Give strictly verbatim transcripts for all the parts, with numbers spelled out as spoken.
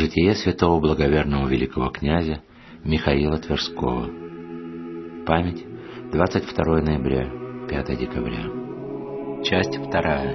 Житие святого благоверного великого князя Михаила Тверского. Память двадцать второе ноября, пятое декабря. Часть вторая.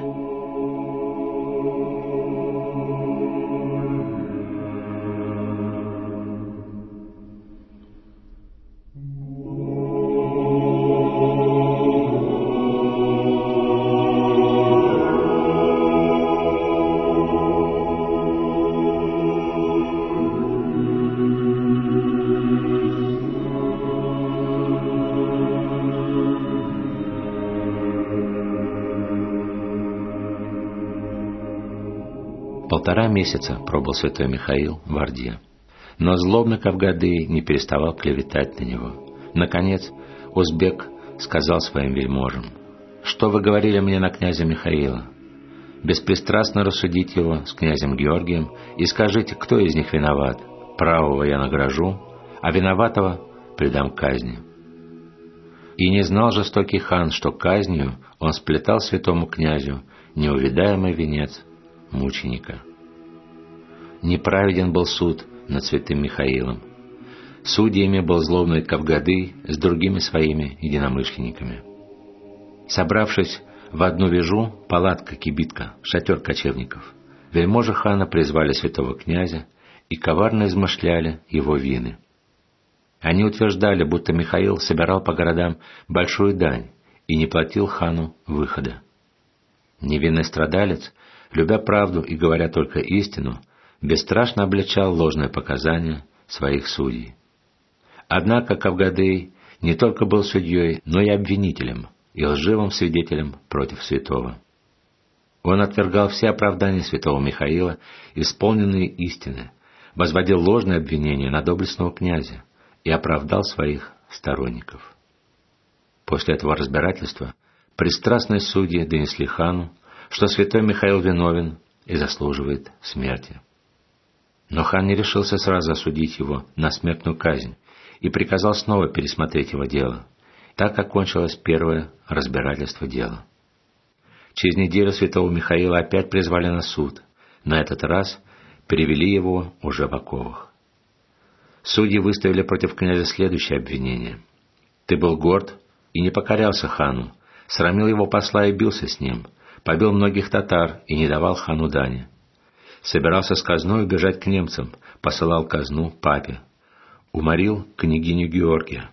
Полтора месяца пробыл святой Михаил в Орде, но злобный Кавгадый не переставал клеветать на него. Наконец, узбек сказал своим вельможам: «Что вы говорили мне на князя Михаила? Беспристрастно рассудите его с князем Георгием и скажите, кто из них виноват. Правого я награжу, а виноватого предам казни». И не знал жестокий хан, что казнью он сплетал святому князю неувидаемый венец мученика. Неправеден был суд над святым Михаилом. Судьями был злобный Кавгадый с другими своими единомышленниками. Собравшись в одну вежу, палатка, кибитка, шатер кочевников, вельможи хана призвали святого князя и коварно измышляли его вины. Они утверждали, будто Михаил собирал по городам большую дань и не платил хану выхода. Невинный страдалец, любя правду и говоря только истину, бесстрашно обличал ложные показания своих судей. Однако Кавгадый не только был судьей, но и обвинителем и лживым свидетелем против святого. Он отвергал все оправдания святого Михаила, исполненные истины, возводил ложные обвинения на доблестного князя и оправдал своих сторонников. После этого разбирательства пристрастные судьи донесли хану, что святой Михаил виновен и заслуживает смерти. Но хан не решился сразу осудить его на смертную казнь и приказал снова пересмотреть его дело. Так окончилось первое разбирательство дела. Через неделю святого Михаила опять призвали на суд. На этот раз перевели его уже в оковах. Судьи выставили против князя следующее обвинение: «Ты был горд и не покорялся хану, срамил его посла и бился с ним, побил многих татар и не давал хану дани. Собирался с казной убежать к немцам, посылал казну папе. Уморил княгиню Георгия».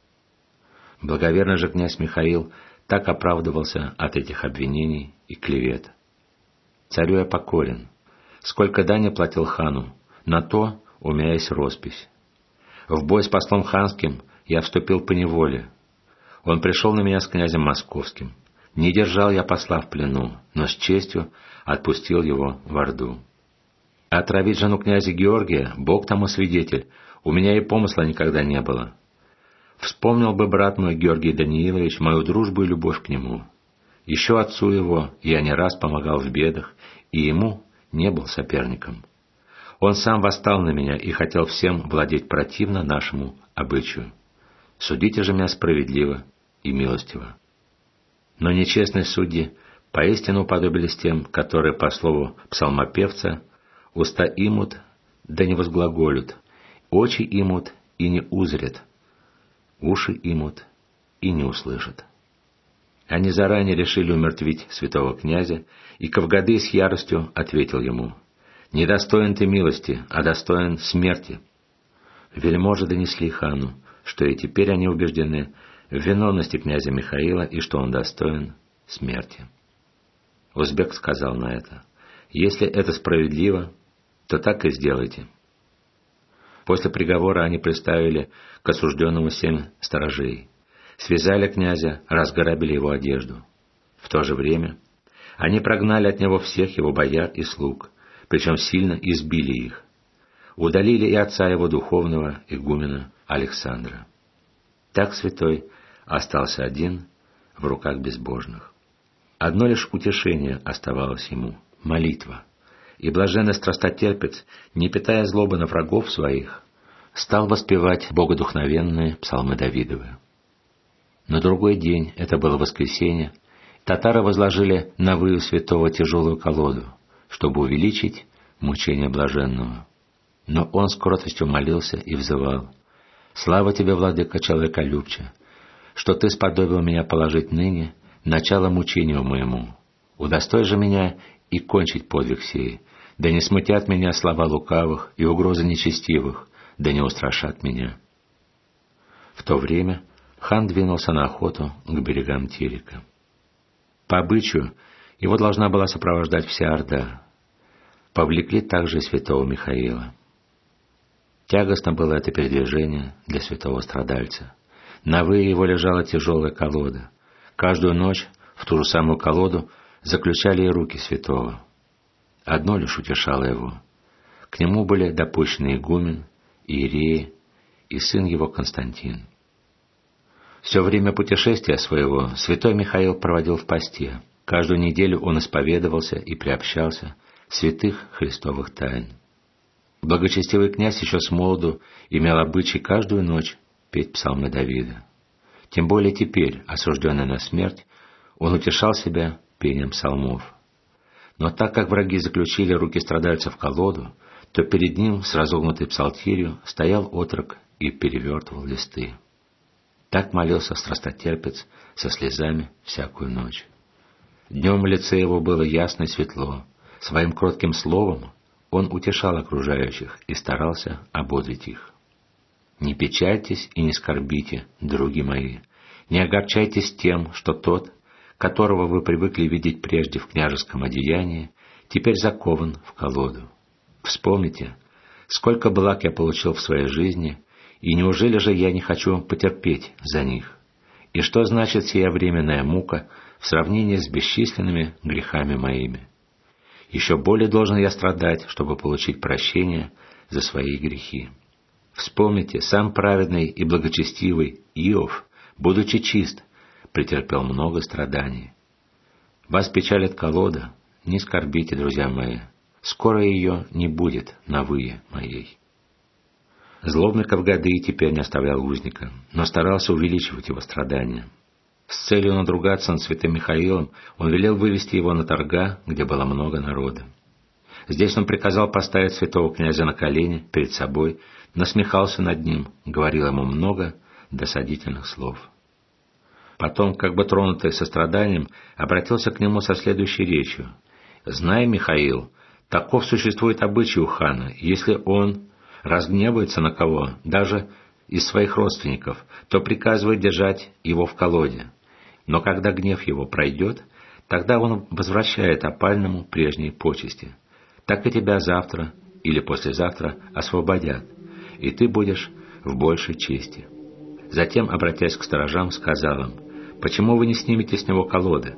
Благоверный же князь Михаил так оправдывался от этих обвинений и клевет: «Царю я покорен. Сколько дани платил хану, на то у меня есть роспись. В бой с послом ханским я вступил по неволе. Он пришел на меня с князем московским. Не держал я посла в плену, но с честью отпустил его в Орду. Отравить жену князя Георгия, Бог тому свидетель, у меня и помысла никогда не было. Вспомнил бы брат мой Георгий Даниилович мою дружбу и любовь к нему. Еще отцу его я не раз помогал в бедах, и ему не был соперником. Он сам восстал на меня и хотел всем владеть противно нашему обычаю. Судите же меня справедливо и милостиво». Но нечестные судьи поистину уподобились тем, которые, по слову псалмопевца, уста имут, да не возглаголют, очи имут и не узрят, уши имут и не услышат. Они заранее решили умертвить святого князя, и Кавгадый с яростью ответил ему: «Не достоин ты милости, а достоин смерти». Вельможи донесли хану, что и теперь они убеждены в виновности князя Михаила и что он достоин смерти. Узбек сказал на это: «Если это справедливо, то так и сделайте». После приговора они приставили к осужденному семь сторожей, связали князя, разграбили его одежду. В то же время они прогнали от него всех его бояр и слуг, причем сильно избили их. Удалили и отца его духовного игумена Александра. Так святой остался один в руках безбожных. Одно лишь утешение оставалось ему — молитва. И блаженный страстотерпец, не питая злобы на врагов своих, стал воспевать богодухновенные псалмы Давидовы. На другой день, это было воскресенье, татары возложили на выю святого тяжелую колоду, чтобы увеличить мучение блаженного. Но он с кротостью молился и взывал: «Слава тебе, владыка человеколюбче, что ты сподобил меня положить ныне начало мучению моему. Удостой же меня и кончить подвиг сей, да не смутят меня слова лукавых и угрозы нечестивых, да не устрашат меня». В то время хан двинулся на охоту к берегам Терека. По обычаю его должна была сопровождать вся орда. Повлекли также святого Михаила. Тягостно было это передвижение для святого страдальца. На вые его лежала тяжелая колода. Каждую ночь в ту же самую колоду заключали и руки святого. Одно лишь утешало его. К нему были допущены игумен, иереи и сын его Константин. Все время путешествия своего святой Михаил проводил в посте. Каждую неделю он исповедовался и приобщался святых христовых тайн. Благочестивый князь еще с молоду имел обычай каждую ночь петь псалмы Давида. Тем более теперь, осужденный на смерть, он утешал себя пением псалмов. Но так как враги заключили руки страдальца в колоду, то перед ним с разогнутой псалтирью стоял отрок и перевертывал листы. Так молился страстотерпец со слезами всякую ночь. Днем в лице его было ясно и светло. Своим кротким словом он утешал окружающих и старался ободрить их. «Не печальтесь и не скорбите, други мои, не огорчайтесь тем, что тот, которого вы привыкли видеть прежде в княжеском одеянии, теперь закован в колоду. Вспомните, сколько благ я получил в своей жизни, и неужели же я не хочу потерпеть за них? И что значит сия временная мука в сравнении с бесчисленными грехами моими? Еще более должен я страдать, чтобы получить прощение за свои грехи. Вспомните, сам праведный и благочестивый Иов, будучи чист, претерпел много страданий. Вас печалит колода, не скорбите, друзья мои, скоро ее не будет на вые моей». Злобный Кавгадый теперь не оставлял узника, но старался увеличивать его страдания. С целью надругаться над святым Михаилом он велел вывести его на торга, где было много народа. Здесь он приказал поставить святого князя на колени перед собой, насмехался над ним, говорил ему много досадительных слов. Потом, как бы тронутый состраданием, обратился к нему со следующей речью: «Знай, Михаил, таков существует обычай у хана, если он разгневается на кого, даже из своих родственников, то приказывает держать его в колоде. Но когда гнев его пройдет, тогда он возвращает опальному прежние почести. Так и тебя завтра или послезавтра освободят, и ты будешь в большей чести». Затем, обратясь к сторожам, сказал им: «Почему вы не снимете с него колоды?»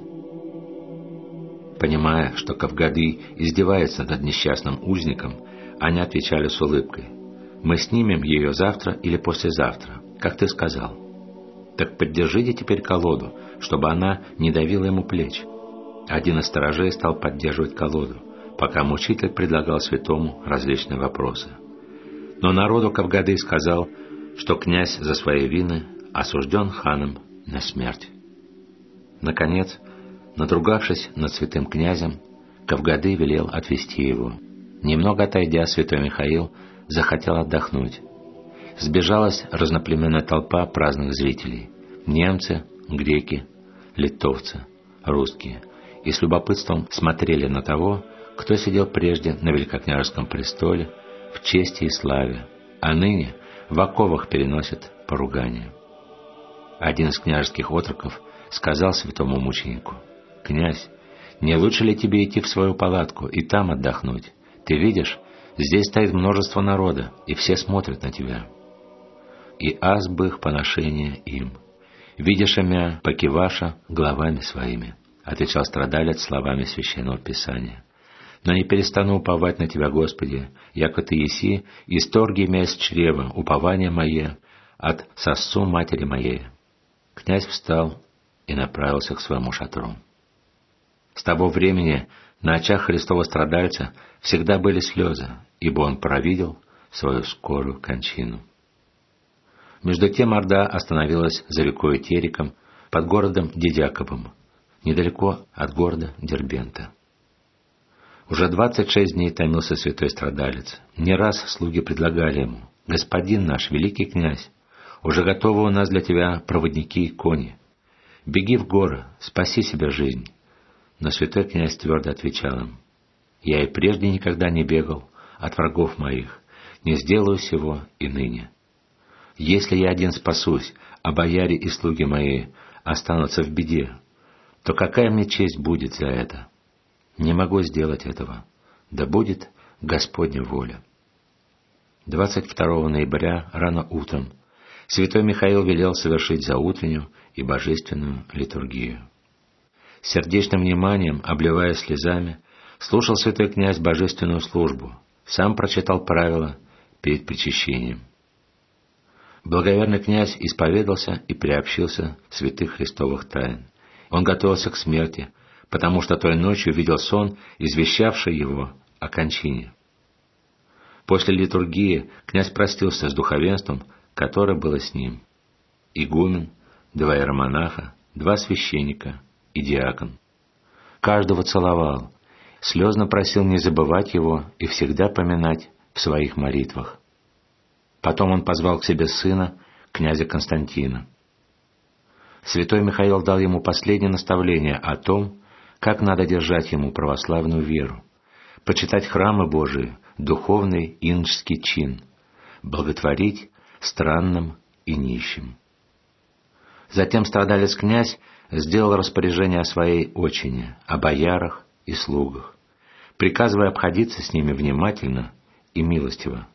Понимая, что Кавгадый издевается над несчастным узником, они отвечали с улыбкой: «Мы снимем ее завтра или послезавтра, как ты сказал. Так поддержите теперь колоду, чтобы она не давила ему плеч». Один из сторожей стал поддерживать колоду, пока мучитель предлагал святому различные вопросы. Но народу Кавгадый сказал, что князь за свои вины осужден ханом на смерть. Наконец, надругавшись над святым князем, Кавгадый велел отвести его. Немного отойдя, святой Михаил захотел отдохнуть. Сбежалась разноплеменная толпа праздных зрителей: немцы, греки, литовцы, русские, и с любопытством смотрели на того, кто сидел прежде на великокняжеском престоле в чести и славе, а ныне в оковах переносит поругание. Один из княжеских отроков сказал святому мученику: «Князь, не лучше ли тебе идти в свою палатку и там отдохнуть? Ты видишь, здесь стоит множество народа, и все смотрят на тебя». «И аз бы их поношение им, видишь имя покиваша главами своими», — отвечал страдалец словами священного писания. «Но не перестану уповать на тебя, Господи, яко ты еси, исторги меня из чрева, упование мое от сосцу матери моей». Князь встал и направился к своему шатру. С того времени на очах Христова страдальца всегда были слезы, ибо он провидел свою скорую кончину. Между тем орда остановилась за рекой Тереком под городом Дедяковым, недалеко от города Дербента. Уже двадцать шесть дней томился святой страдалец. Не раз слуги предлагали ему: «Господин наш, великий князь, уже готовы у нас для тебя проводники и кони. Беги в горы, спаси себе жизнь». Но святой князь твердо отвечал им: «Я и прежде никогда не бегал от врагов моих, не сделаю сего и ныне. Если я один спасусь, а бояре и слуги мои останутся в беде, то какая мне честь будет за это? Не могу сделать этого. Да будет Господня воля». двадцать второго ноября рано утром святой Михаил велел совершить заутреннюю и божественную литургию. С сердечным вниманием, обливая слезами, слушал святой князь божественную службу, сам прочитал правила перед причащением. Благоверный князь исповедался и приобщился святых христовых тайн. Он готовился к смерти, потому что той ночью видел сон, извещавший его о кончине. После литургии князь простился с духовенством, которое было с ним: игумен, два иеромонаха, два священника и диакон. Каждого целовал, слезно просил не забывать его и всегда поминать в своих молитвах. Потом он позвал к себе сына, князя Константина. Святой Михаил дал ему последнее наставление о том, как надо держать ему православную веру, почитать храмы Божии, духовный иноческий чин, благотворить странным и нищим. Затем страдалец-князь сделал распоряжение о своей отчине, о боярах и слугах, приказывая обходиться с ними внимательно и милостиво.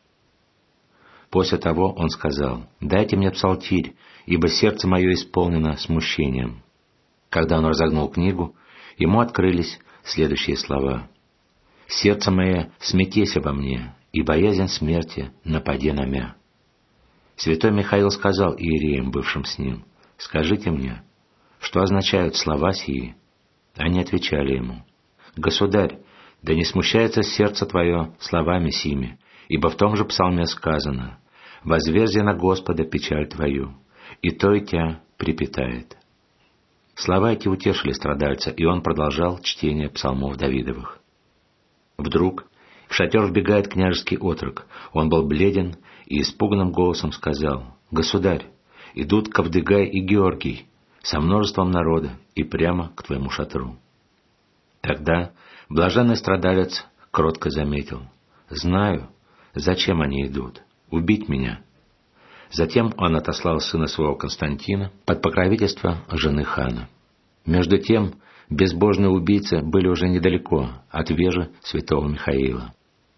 После того он сказал: «Дайте мне псалтирь, ибо сердце мое исполнено смущением». Когда он разогнул книгу, ему открылись следующие слова: «Сердце мое, смятесь обо мне, и боязнь смерти нападе на мя». Святой Михаил сказал иереям, бывшим с ним: «Скажите мне, что означают слова сии?» Они отвечали ему: «Государь, да не смущается сердце твое словами сими, ибо в том же псалме сказано: возверзи на Господа печаль твою, и то и тя припитает». Слова эти утешили страдальца, и он продолжал чтение псалмов Давидовых. Вдруг в шатер вбегает княжеский отрок. Он был бледен и испуганным голосом сказал: «Государь, идут Кавдыгай и Георгий со множеством народа и прямо к твоему шатру». Тогда блаженный страдалец кротко заметил: «Знаю, зачем они идут. Убить меня». Затем он отослал сына своего Константина под покровительство жены хана. Между тем безбожные убийцы были уже недалеко от вежи святого Михаила.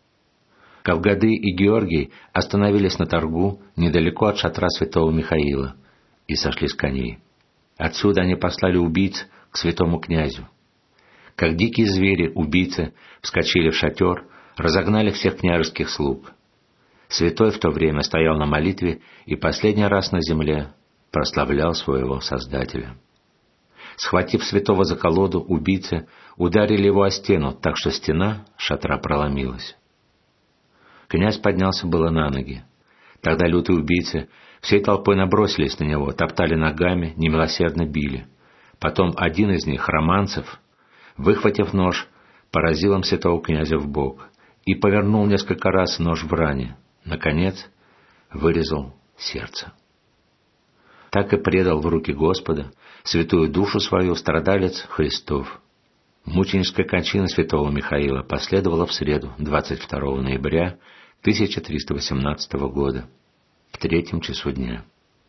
Кавгады и Георгий остановились на торгу недалеко от шатра святого Михаила и сошли с коней. Отсюда они послали убийц к святому князю. Как дикие звери, убийцы вскочили в шатер, разогнали всех княжеских слуг. Святой в то время стоял на молитве и последний раз на земле прославлял своего Создателя. Схватив святого за колоду, убийцы ударили его о стену, так что стена шатра проломилась. Князь поднялся было на ноги. Тогда лютые убийцы всей толпой набросились на него, топтали ногами, немилосердно били. Потом один из них, Романцев, выхватив нож, поразил им святого князя в бок и повернул несколько раз нож в ране. Наконец, вырезал сердце. Так и предал в руки Господа святую душу свою страдалец Христов. Мученическая кончина святого Михаила последовала в среду, двадцать второго ноября тысяча триста восемнадцатого года, в третьем часу дня.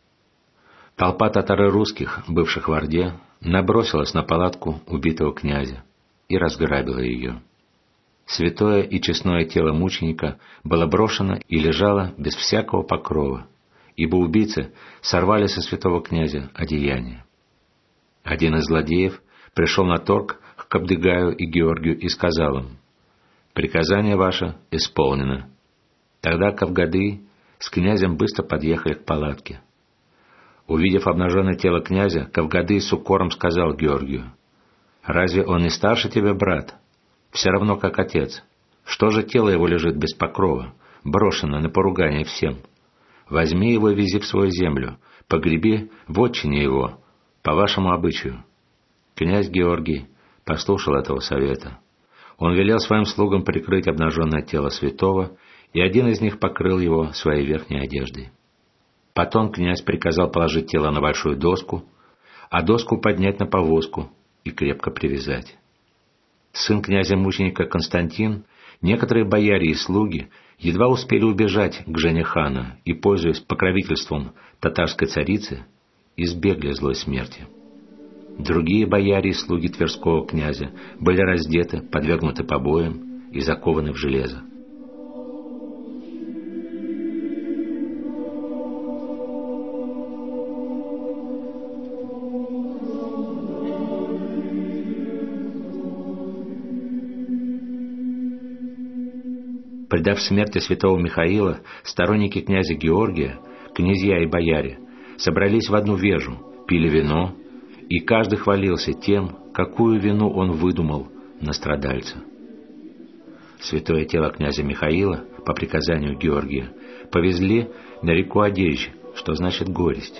Толпа татаро-русских, бывших в Орде, набросилась на палатку убитого князя и разграбила ее. Святое и честное тело мученика было брошено и лежало без всякого покрова, ибо убийцы сорвали со святого князя одеяние. Один из злодеев пришел на торг к Кавдыгаю и Георгию и сказал им: «Приказание ваше исполнено». Тогда Кавгады с князем быстро подъехали к палатке. Увидев обнаженное тело князя, Кавгады с укором сказал Георгию: «Разве он не старше тебя, брат? Все равно, как отец. Что же тело его лежит без покрова, брошено на поругание всем? Возьми его и вези в свою землю, погреби в отчине его, по вашему обычаю». Князь Георгий послушал этого совета. Он велел своим слугам прикрыть обнаженное тело святого, и один из них покрыл его своей верхней одеждой. Потом князь приказал положить тело на большую доску, а доску поднять на повозку и крепко привязать. Сын князя-мученика Константин, некоторые бояре и слуги едва успели убежать к жене хана и, пользуясь покровительством татарской царицы, избегли злой смерти. Другие бояре и слуги Тверского князя были раздеты, подвергнуты побоям и закованы в железо. Предав смерти святого Михаила, сторонники князя Георгия, князья и бояре, собрались в одну вежу, пили вино, и каждый хвалился тем, какую вину он выдумал на страдальца. Святое тело князя Михаила, по приказанию Георгия, повезли на реку Одежь, что значит горесть.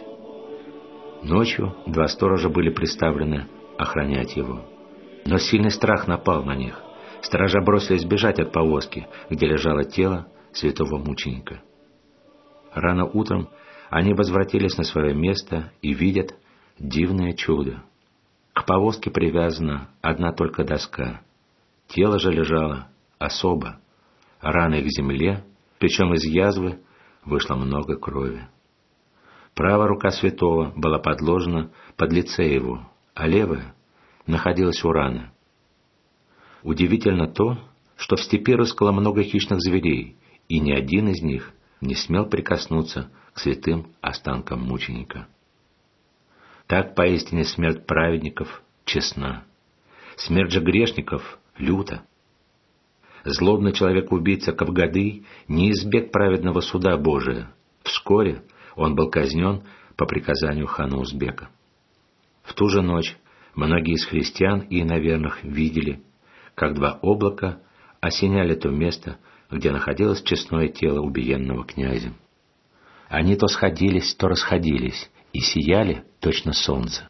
Ночью два сторожа были приставлены охранять его. Но сильный страх напал на них. Сторожа бросились бежать от повозки, где лежало тело святого мученика. Рано утром они возвратились на свое место и видят дивное чудо. К повозке привязана одна только доска. Тело же лежало особо, раной к земле, причем из язвы вышло много крови. Правая рука святого была подложена под лице его, а левая находилась у раны. Удивительно то, что в степи рыскало много хищных зверей, и ни один из них не смел прикоснуться к святым останкам мученика. Так поистине смерть праведников честна, смерть же грешников люта. Злобный человек-убийца Кавгадый не избег праведного суда Божия. Вскоре он был казнен по приказанию хана Узбека. В ту же ночь многие из христиан и иноверных видели, как два облака осеняли то место, где находилось честное тело убиенного князя. Они то сходились, то расходились, и сияли точно солнце.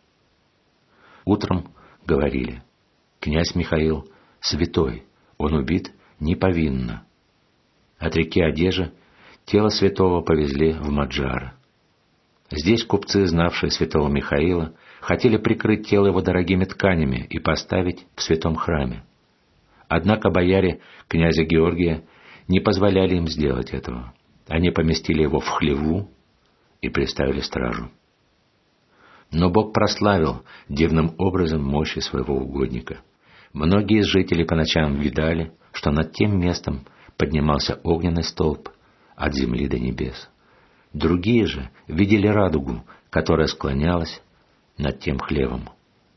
Утром говорили: князь Михаил святой, он убит неповинно. От реки Одежи тело святого повезли в Маджар. Здесь купцы, знавшие святого Михаила, хотели прикрыть тело его дорогими тканями и поставить в святом храме. Однако бояре князя Георгия не позволяли им сделать этого. Они поместили его в хлеву и приставили стражу. Но Бог прославил дивным образом мощи своего угодника. Многие из жителей по ночам видали, что над тем местом поднимался огненный столб от земли до небес. Другие же видели радугу, которая склонялась над тем хлевом.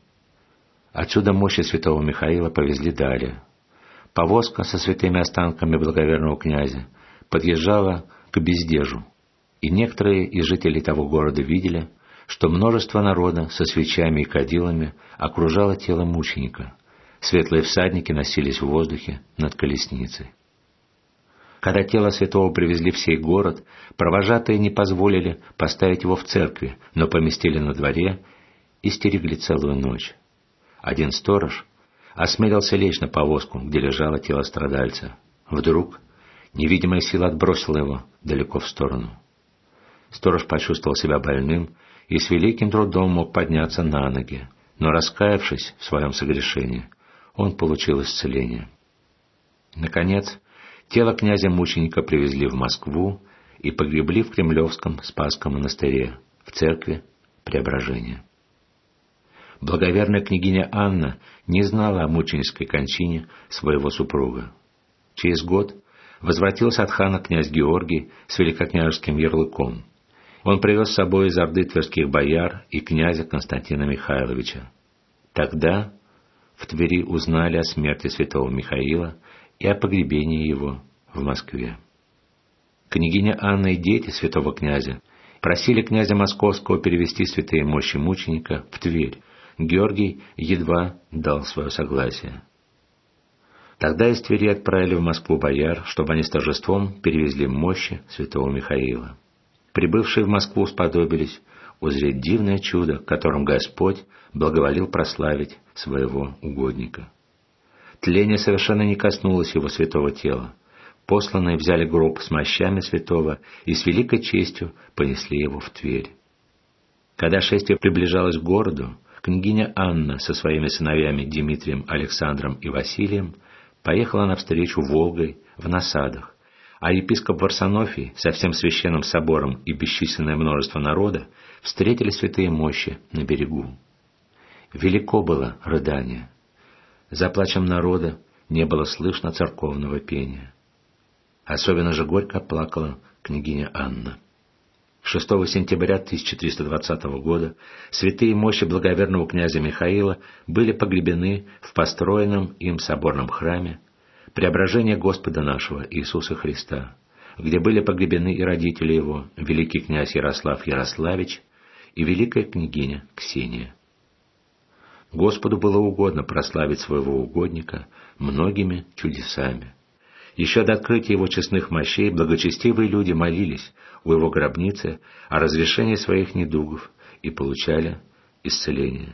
Отсюда мощи святого Михаила повезли далее. Повозка со святыми останками благоверного князя подъезжала к Бездежу, и некоторые из жителей того города видели, что множество народа со свечами и кадилами окружало тело мученика. Светлые всадники носились в воздухе над колесницей. Когда тело святого привезли в сей город, провожатые не позволили поставить его в церкви, но поместили на дворе и стерегли целую ночь. Один сторож осмелился лечь на повозку, где лежало тело страдальца. Вдруг невидимая сила отбросила его далеко в сторону. Сторож почувствовал себя больным и с великим трудом мог подняться на ноги, но, раскаявшись в своем согрешении, он получил исцеление. Наконец, тело князя-мученика привезли в Москву и погребли в Кремлевском Спасском монастыре, в церкви Преображения. Благоверная княгиня Анна не знала о мученической кончине своего супруга. Через год возвратился от хана князь Георгий с великокняжеским ярлыком. Он привез с собой из орды тверских бояр и князя Константина Михайловича. Тогда в Твери узнали о смерти святого Михаила и о погребении его в Москве. Княгиня Анна и дети святого князя просили князя Московского перевести святые мощи мученика в Тверь. Георгий едва дал свое согласие. Тогда из Твери отправили в Москву бояр, чтобы они с торжеством перевезли мощи святого Михаила. Прибывшие в Москву сподобились узреть дивное чудо, которым Господь благоволил прославить своего угодника. Тление совершенно не коснулось его святого тела. Посланные взяли гроб с мощами святого и с великой честью понесли его в Тверь. Когда шествие приближалось к городу, княгиня Анна со своими сыновьями Дмитрием, Александром и Василием поехала навстречу Волгой в насадах, а епископ Варсонофий со всем священным собором и бесчисленное множество народа встретили святые мощи на берегу. Велико было рыдание. За плачем народа не было слышно церковного пения. Особенно же горько плакала княгиня Анна. шестого сентября тысяча триста двадцатого года святые мощи благоверного князя Михаила были погребены в построенном им соборном храме Преображения Господа нашего Иисуса Христа, где были погребены и родители его, великий князь Ярослав Ярославич и великая княгиня Ксения. Господу было угодно прославить своего угодника многими чудесами. Еще до открытия его честных мощей благочестивые люди молились у его гробницы о разрешении своих недугов и получали исцеление.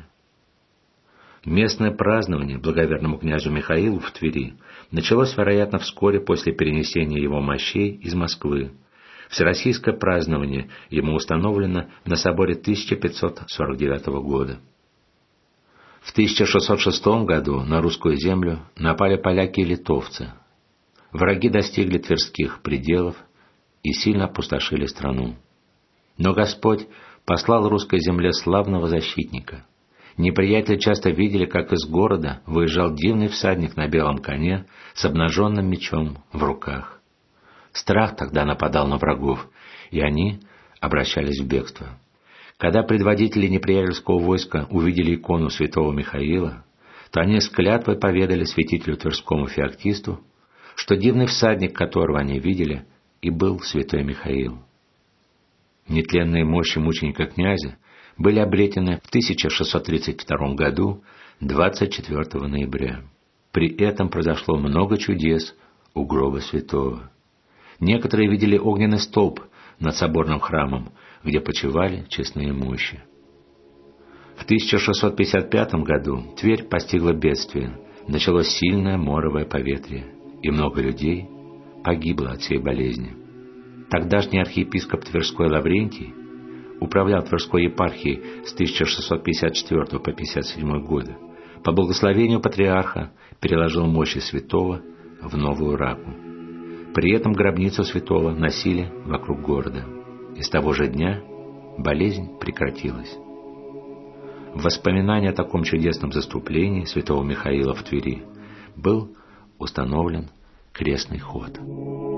Местное празднование благоверному князю Михаилу в Твери началось, вероятно, вскоре после перенесения его мощей из Москвы. Всероссийское празднование ему установлено на соборе тысяча пятьсот сорок девятого года. В тысяча шестьсот шестом году на русскую землю напали поляки и литовцы. Враги достигли тверских пределов и сильно опустошили страну. Но Господь послал русской земле славного защитника. Неприятели часто видели, как из города выезжал дивный всадник на белом коне с обнаженным мечом в руках. Страх тогда нападал на врагов, и они обращались в бегство. Когда предводители неприятельского войска увидели икону святого Михаила, то они с клятвой поведали святителю Тверскому феоктисту, что дивный всадник, которого они видели, и был святой Михаил. Нетленные мощи мученика князя были обретены в тысяча шестьсот тридцать втором году, двадцать четвёртого ноября. При этом произошло много чудес у гроба святого. Некоторые видели огненный столб над соборным храмом, где почивали честные мощи. В тысяча шестьсот пятьдесят пятом году Тверь постигла бедствие, началось сильное моровое поветрие, и много людей погибло от сей болезни. Тогдашний архиепископ Тверской Лаврентий управлял Тверской епархией с тысяча шестьсот пятьдесят четвёртого по пятьдесят седьмой годы. По благословению патриарха переложил мощи святого в Новую Раку. При этом гробницу святого носили вокруг города. И с того же дня болезнь прекратилась. В воспоминании о таком чудесном заступлении святого Михаила в Твери был установлен крестный ход.